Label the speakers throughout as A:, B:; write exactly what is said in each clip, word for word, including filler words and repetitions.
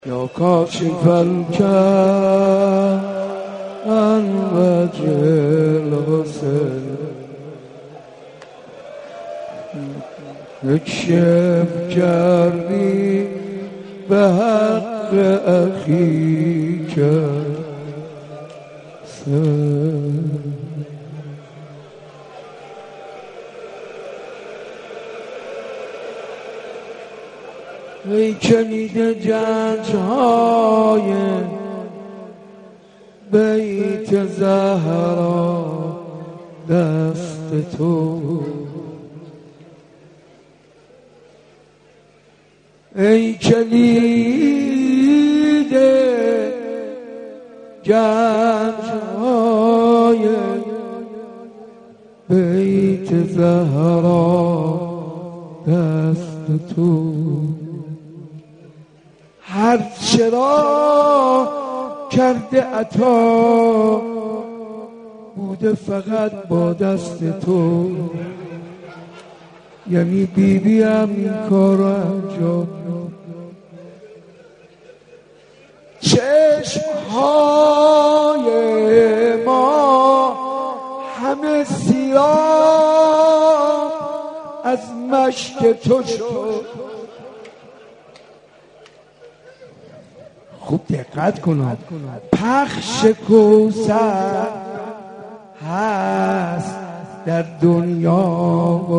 A: یا کاشف الکرب عن وجه الحسن اکشف کردی به حق اخیک ای کلید جنج‌های بیت زهرا دست تو، ای کلید جنج‌های بیت زهرا دست تو، هر چرا کرده عطا بوده فقط با دست تو، یعنی بی بی هم این کار رو انجام داد. چشمهای ما همه سیاه از مشک تو شد. خوب دقت کنید، پخش کوثر هست در دنیا و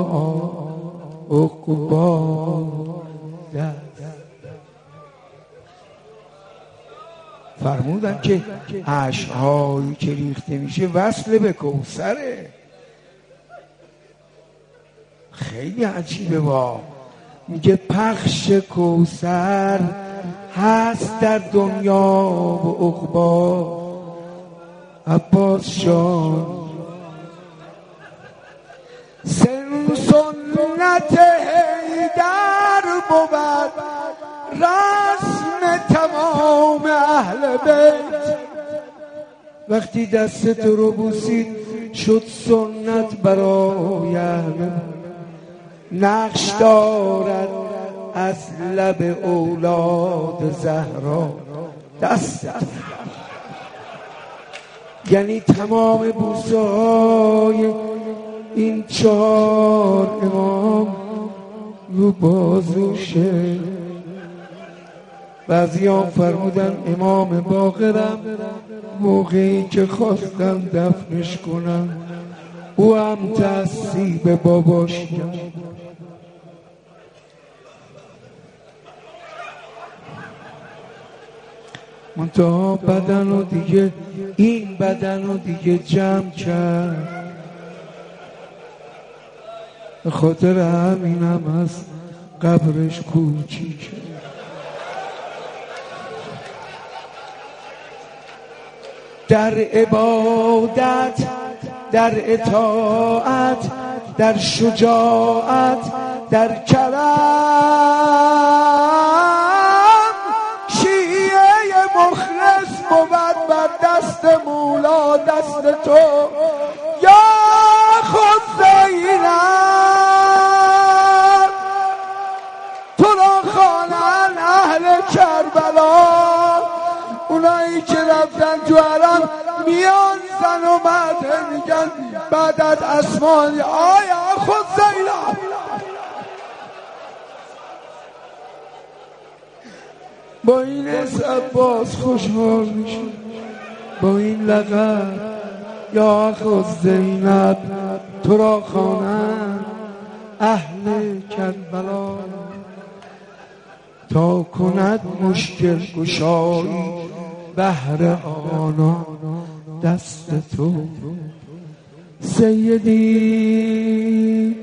A: عقبا. فرمودن که اشک‌هایی که ریخته میشه وصل به کوثره. خیلی عجیبه. با میگه پخش کوثر هست در دنیا و عقبا. عباس جان سن سنت حیدر بود رسم تمام اهل بیت. وقتی دست تو رو بوسید شد سنت برای اهل بیت. نقش دارد از لب اولاد زهرا دست، یعنی تمام بوسه های این چهار امام رو بازوشه. بعضی هم فرمودن امام باقرم موقعی که خواستن دفنش کنن او هم تصیب باباش کرد. منتها بدن رو دیگه این بدن رو دیگه جمع کرد. به خاطر همینم از قبرش کوچیکه. در عبادت، در اطاعت، در شجاعت، در کرم شیعه مخلص بود بر دست مولا دست تو. یا خود زینب تو را خوانن اهل کربلا، اونایی که رفتن تو حرم میان زن و مرد میگن بعدت اسمان آیا خود زینب. با این اسم باز خوشحال میشه، با این لقب یا خود زینب تو را خوانند اهل کربلا، تا کند مشکل گشایی بهر آنان دست تو. سیدی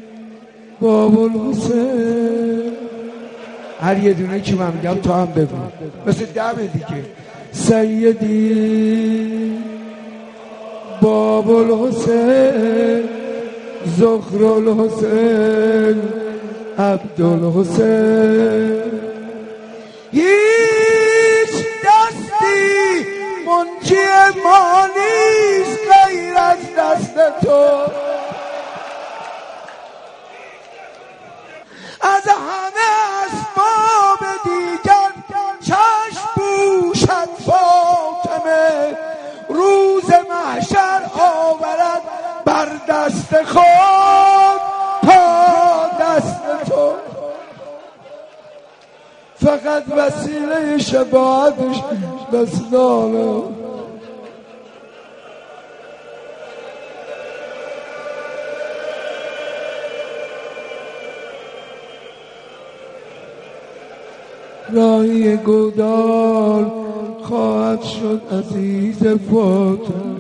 A: بابالحسین، هر یه دونه که من میگم تو هم بگو مثل دمه دیگه. سیدی بابالحسین زهرالحسین عبدالحسین، هیچ دستی منجی ما نیست غیر از دست تو. از همه اسباب دیگر چند بر دست خود تا دست تو، فقط وسیله شفاعتش دست داره. راهی گودال خواهد شد عزیز فاتح.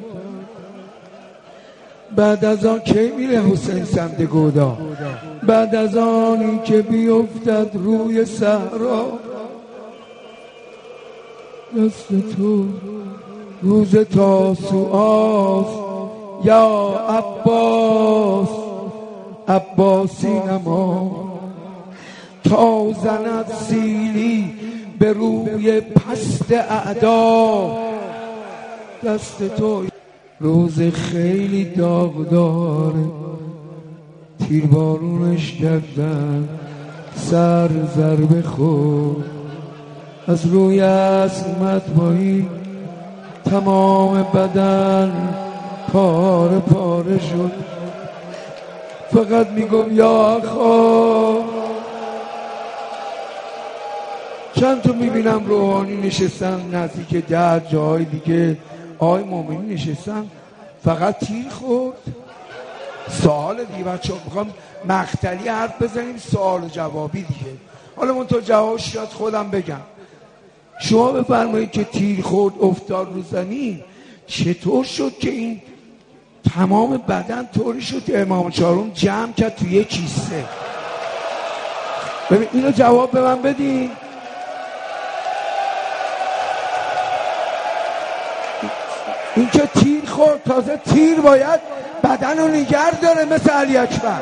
A: بعد از آن کی میره حسین سمت گودال؟ بعد از آنی که بیفتد روی صحرا، دست تو روز تاسوعاست یا عباس، عباسی نما تا زند سیلی به روی پست اعدا. دست تو روز خیلی داغداره، تیربارونش کردن سر ضربه خورد، از روی عصمت پایین تمام بدن پاره پاره شد. فقط میگم یا آخا. چند تا میبینم روحانی نشستن نزدیک ده جای دیگه، آقای مومنی نشستن، فقط تیر خورد. سوال دیگه بچه ها میخوام مقتلی حرف بزنیم، سوال و جوابی دیگه. حالا من تو جوابش شاید خودم بگم. شما بفرمایید که تیر خورد افتاد رو زمین، چطور شد که این تمام بدن طوری شد که امام چهارم جمع کرد توی یک کیسه؟ ببین اینو جواب به من بدین. این که تیر خورد، تازه تیر باید بدن رو نگر داره مثل علی اکبر.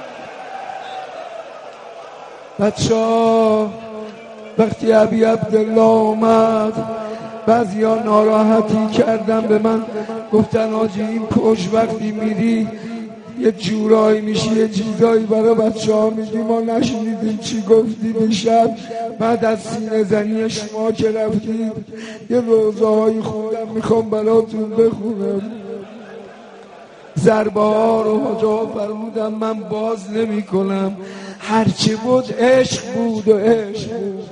A: بچه ها وقتی ابی عبدالله اومد، بعضی ها ناراحتی کردن به من، گفتن آجی این پشت وقتی میری یه جورایی میشی، یه چیزایی برای بچه ها میگی، ما نشنیدیم چی گفتی دیشب بعد از سینه زنی شما که رفتید. یه روزه هایی خوندم میخوام براتون بخونم. ضربه ها رو حاج ها فرمودم من باز نمی کنم، هرچی بود عشق بود و عشق بود.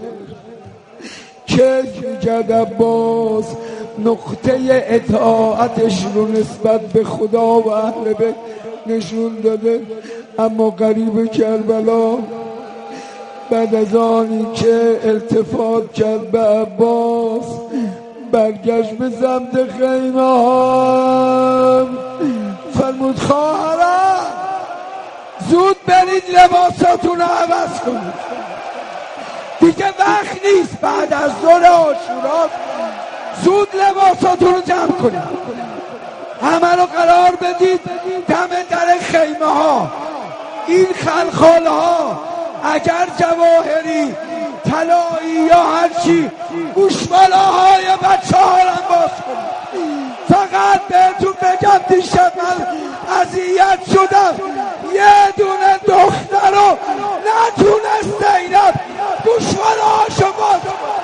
A: کیف میکرد عباس نقطه اطاعتش رو نسبت به خدا و اهل بیت نشون داده. اما غریب کربلا بعد از آنی که التفات کرد به عباس، برگشت به سمت خیمه ها، فرمود خواهران زود برید لباساتون رو عوض کنید، دیگه وقت نیست، بعد از ظهر عاشورا زود لباساتون رو جمع کنید، همه رو قرار بدید دم در خیمه ها. این خلخال ها اگر جواهری طلایی یا هرچی گوشمالاهای بچه ها رو باز کنید. فقط بهتون بگم دیشب من اذیت شدم، یه دونه دختر رو نتونست اینم گوشمالهاشو باز کنید.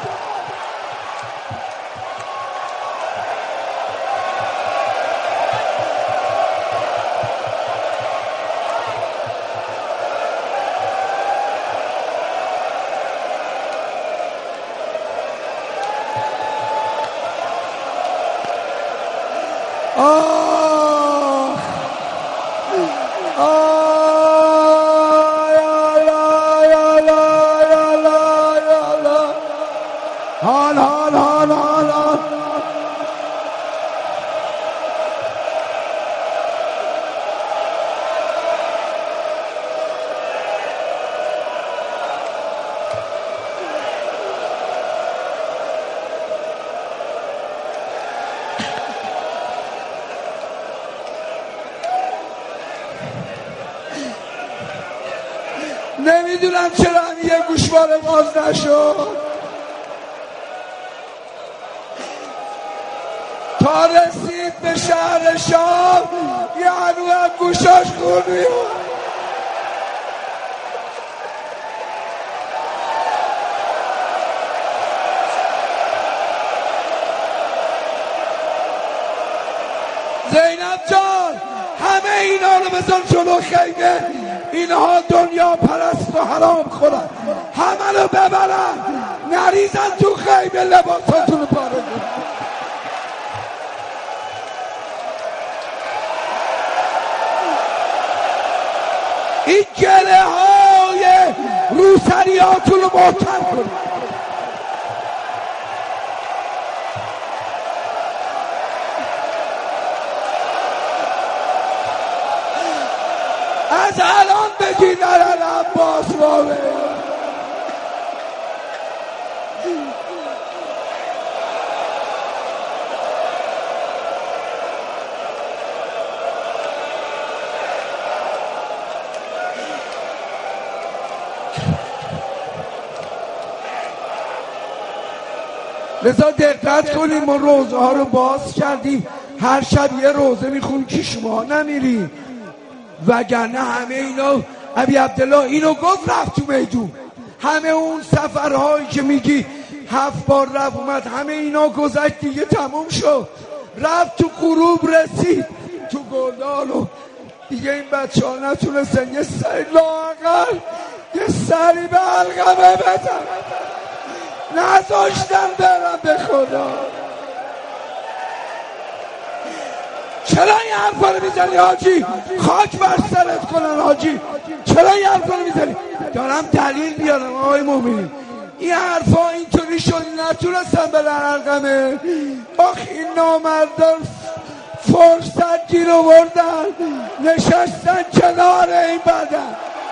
A: آه آه یا لا یا لا یا لا یا لا حال حال حال حال حال نمیدونم چرا هم یه گوشواره باز نشد تا رسید به شهر شام، یه هنو هم گوشاش خون میاد. زینب جان همه اینا رو بذار جلو خیمه. اینها دنیا پرست و حرام خورن، همه رو ببرن نریزن تو خیمه، لباساتون رو پاره کنن. این گله های روسریاتون رو محکم کنید. از الان بگید الان عباس راوه لذا دقت کنیم. ما روزه ها رو باز کردیم، هر شب یه روزه میخونیم که شما نمیری، وگرنه همه اینا ابی عبدالله اینو گفت رفت تو میدون. همه اون سفرهایی که میگی هفت بار رفت اومد، همه اینا گذشت دیگه، تموم شد، رفت تو غروب رسید تو گلدان و دیگه این بچه ها نتونستن یه سری لااقل یه سری به علقمه بدن، نذاشتن برم به خدا. چرا این حرفا رو میزنی حاجی؟ خاک بر سرت کنن حاجی، چرا این حرفا رو میزنی؟ دارم دلیل بیارم آقای مومنین. این حرفا اینطوری شد نتونستن برن علقمه. آخ این نامردان فرصت گیر آوردن نشستن کنار این بدن.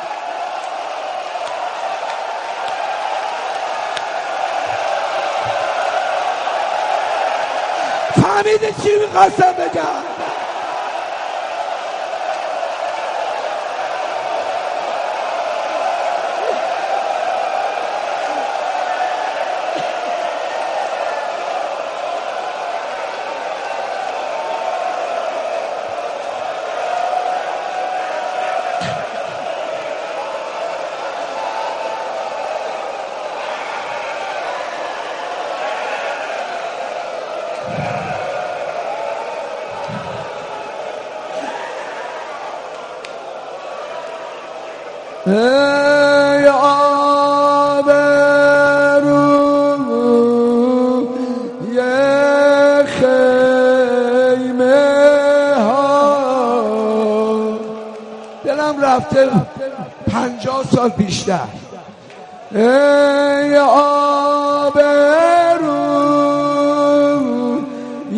A: فهمیده چی میخواستم بگم؟ ای آب روی خیمه ها، دلم رفته پنجاه سال بیشتر. ای آب روی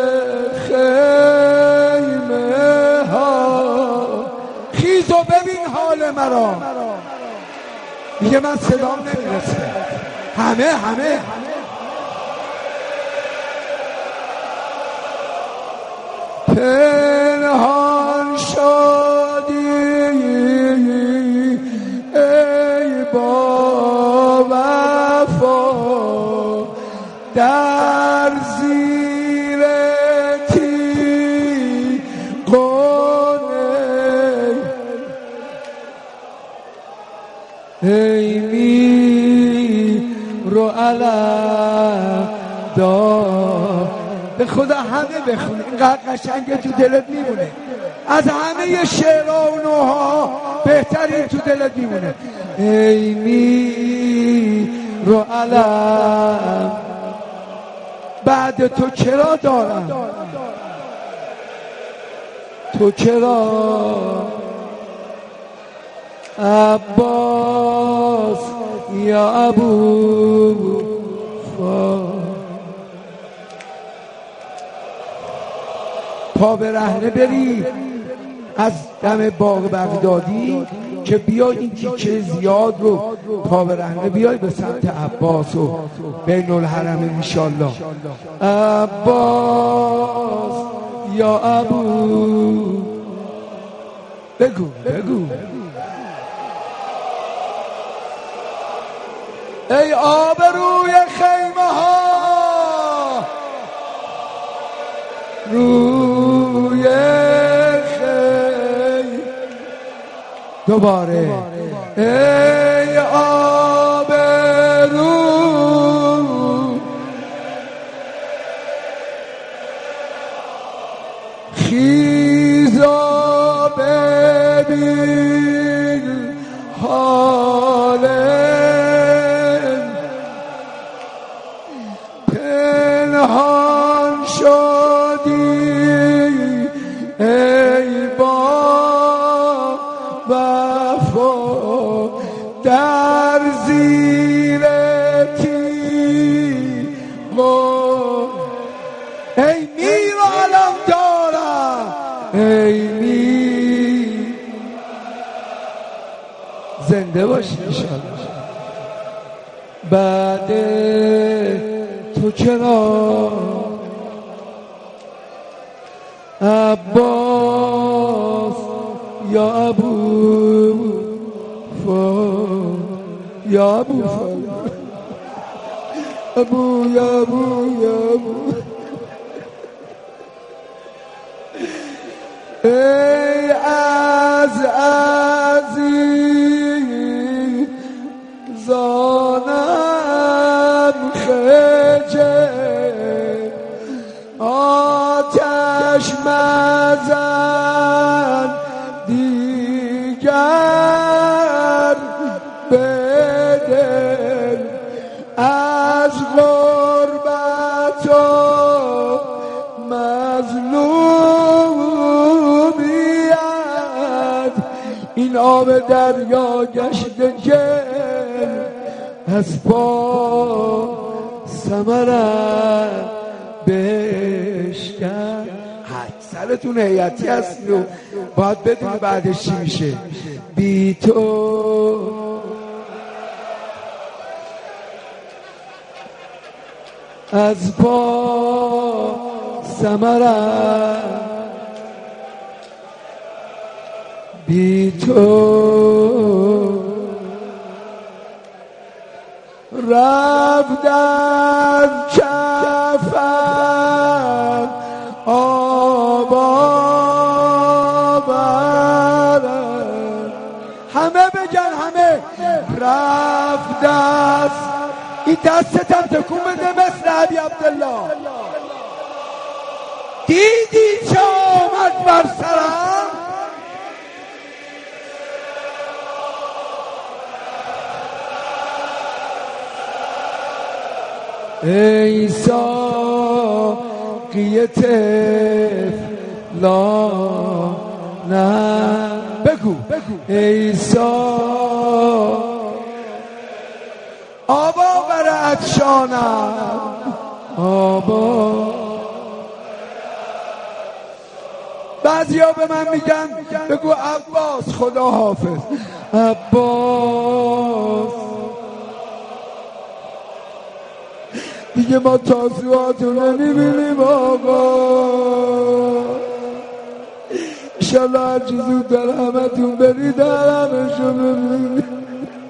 A: خیمه ها، خیز و ببین حال مرا. میگه من صدام نمیرسه، همه همه پنهان شدی ای با وفا، در زیر تیغونه ای می رو علم دار. به خدا همه بخونه، اینقدر قشنگه تو دلت میمونه، از همه شعرها و نوها بهترین تو دلت میمونه. ای می رو علم بعد تو چرا دارم، تو چرا عباس یا ابو فا. پا به رهنه بری از دم باغ بغدادی که بیای این تیکه زیاد رو پا به رهنه بیای به سمت عباس و بین الحرم انشالله. عباس یا ابو، بگو بگو ای آب روی خیمه ها، روی خیمه دوباره ای آب رو خیزا این حال پنهان شدی ای با وفا در زیر تیغ ای میر علم دارم ای میر زنده باشی انشاءالله. بعد تو چرا عباس یا ابو فا یا ابو فا ابو یا ابو یا ابو ای از عزیز زانم خجل آتش مزن دیگر به دل از غربت و مظلومیت این آب دریا گشته گل از پا ثمرت بشکن. اکثرتون هیئتی هستید و باید بدونی بعدش چی میشه. بی تو از پا ثمرت بی تو رفت از کفن آب آورد همه بگن همه رفت از این دستتم تکون بده مثل عبی عبدالله دیدی چه آمد بر سرم ای ساقی طفلانم بگو ای ساقی آبا بر عطشانم آبا بعضی ها به من میگن بگو عباس خدا حافظ عباس دیگه ما تازوهاتو نمیبینیم آقا انشالله هر چی زود در همتون برید در همشو ببینید.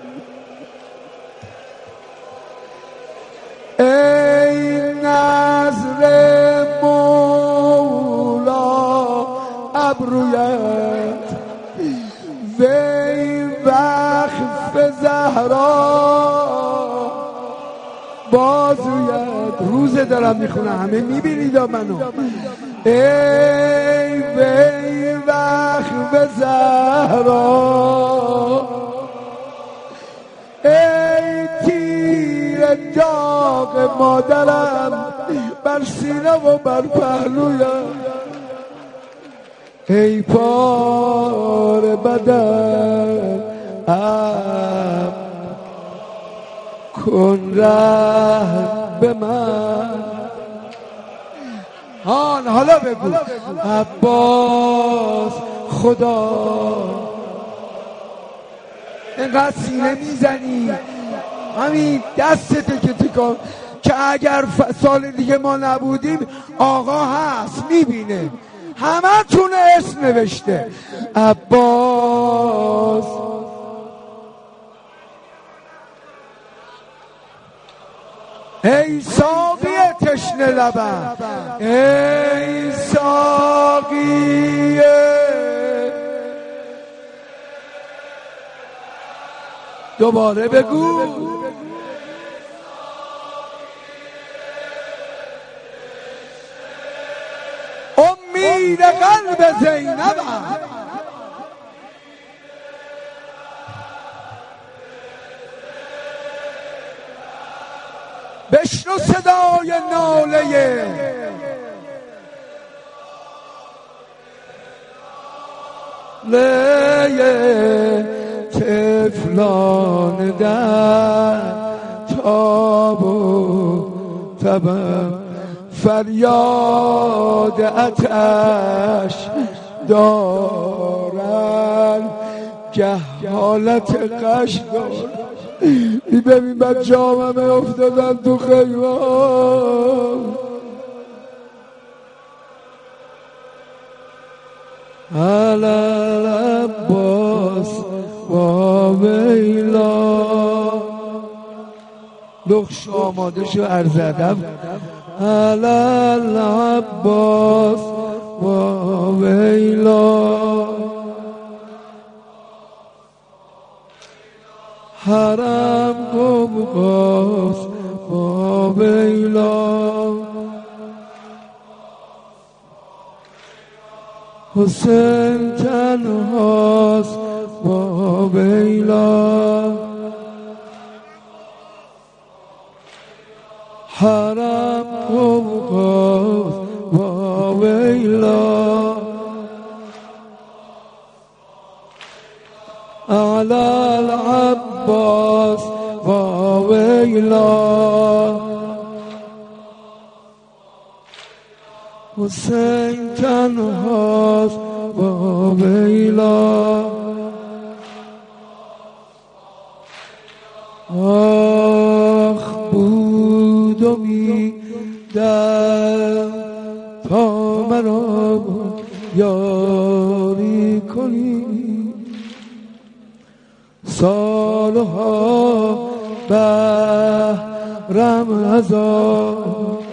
A: ای نظر مولا ابرویت وی وقف زهرا بازویت روزه دارم میخونه همه میبینید منو ای وی وقف زهرا ای تیر داغ مادرم بر سینه و بر پهلویم ای پار بدن ام کن رحم به من هان حالا بگو عباس خدا اینقدر سینه میزنی همین دستته که تکان که اگر سال دیگه ما نبودیم آقا هست میبینه همه تون اسم نوشته عباس ای ساقی تشنه لبم ای ساقی دوباره بگو امید قلب زینبم بشنو صدای ناله لیه طفلان در تاب و تبم فریاد آتش دارن گه حالت قش دارن. ای ببین بچه هم همه افتادن تو خیمه علال عباس و ویلا لخش آماده شو عرض ادب علال عباس و ویلا حرم قبقاس و ویلا حسین تنهاست با ویلا حرم قبقاس با ویلا علال عباس با ویلا حسین تنهاست با ویلا آخ بود و میدم تا مرا یاری کنی سالها بهرم ازا